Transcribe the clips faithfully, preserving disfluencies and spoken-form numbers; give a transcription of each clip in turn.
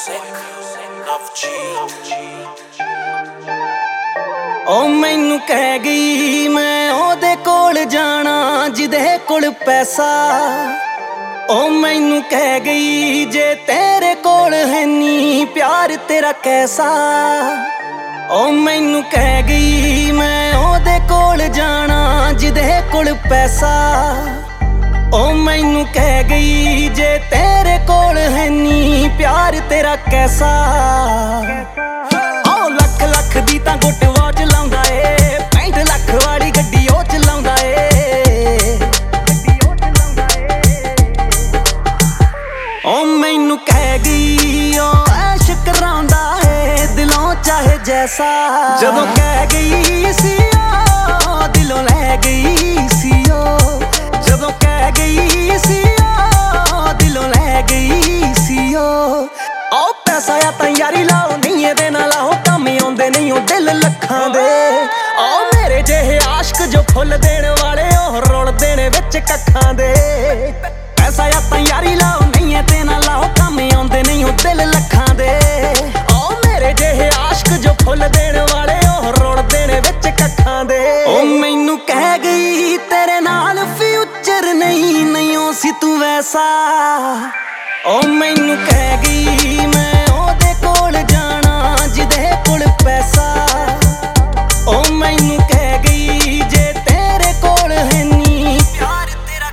ओ मैनू कह गई मैं ओदे कोल जाना जिदे कोल पैसा। ओ मैनू कह गई जे तेरे कोल है नी प्यार तेरा कैसा। ओ मैनू कह गई मैं ओदे कोल जाना जिदे कोल पैसा। ओ मैनू कह गई जे तेरे कोल है नी प्यार तेरा कैसा। ओ लख लख दी तां गुट वॉच लाउंदा ए, पैंठ लख वाली गड्डी ओ चलाउंदा ए। ओ मैनू कह गई ओ ऐश कराउंदा है दिलों चाहे जैसा। जदों कह गई सी ओ दिलों लै गई सी ओ। जदों कह गई सी ओ दिलों लै गई सी ओ। ओ पैसा या तां यारी लाओ नहीं एदे नाल लाओ कम आउंदे नहीं ओ दिल लखां दे। ओ मेरे जेहे आशिक जो फुल देण वाले ओ रुलदे ने विच कखां दे। पैसा या तां यारी लाओ नहीं एदे नाल लाओ कम आउंदे नहीं ओ दिल लखां दे। ओ मेरे जेहे आशिक जो फुल देण वाले ओ रुलदे ने विच कखां दे। ओ मैनू कह गई तेरे नाल फ्यूचर नहीं नहीं ओ सी तू वैसा। ओ मैनू कह गई मैं ओदे कोल जाना जिदे कोल पैसा। ओ मैनू कह गई जे तेरे कोल है नी प्यार तेरा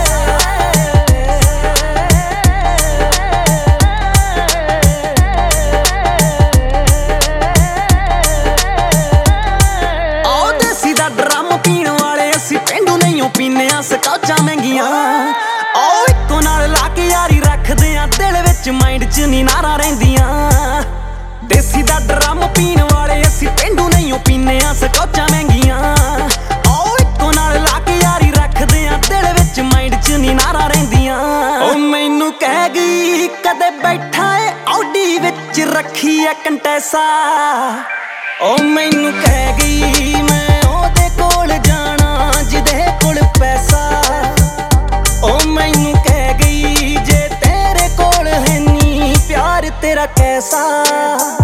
ओ देसी दा ड्रम पीण वाले असी पेंडू नहीं ओ पीने आ स्कॉचां महंगियां। ओ इक्को नाल ला के यारी रखदे आ दिल विच माइंड च नी नारा रहिंदियां। देसी दा ड्रम पीण वाले असी पेंडू नहीं ओ पीने आ स्कॉचां महंगियां। ओ इक्को नाल ला के यारी रखदे आ दिल विच माइंड च नी नारा रहिंदियां। ओ मैनू कह गई कदे बैठा ए ऑडी विच रखी ए कंटैसा। ओ मैनू कह गई मैं ओदे कोल जाना जिदे कोल पैसा। ओ मैनू कह गई जे तेरे कोल है नी प्यार तेरा कैसा।